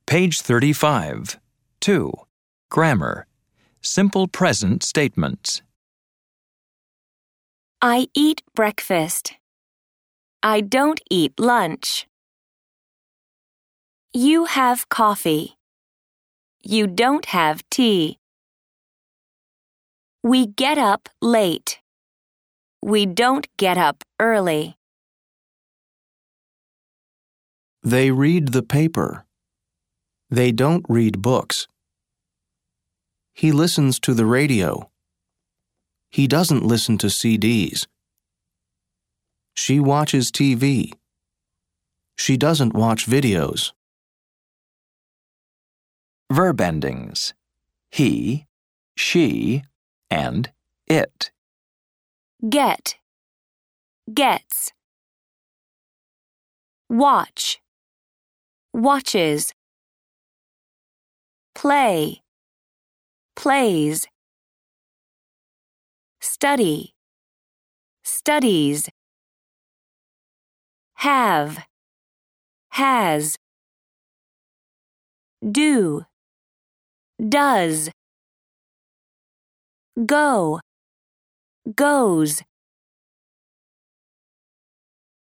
Page 35. 2. Grammar. Simple present statements. I eat breakfast. I don't eat lunch. You have coffee. You don't have tea. We get up late. We don't get up early. They read the paper. They don't read books. He listens to the radio. He doesn't listen to CDs. She watches TV. She doesn't watch videos. Verb endings. He, she, and it. Get. Gets. Watch. Watches. Play. Plays. Study. Studies. Have. Has. Do. Does. Go. Goes.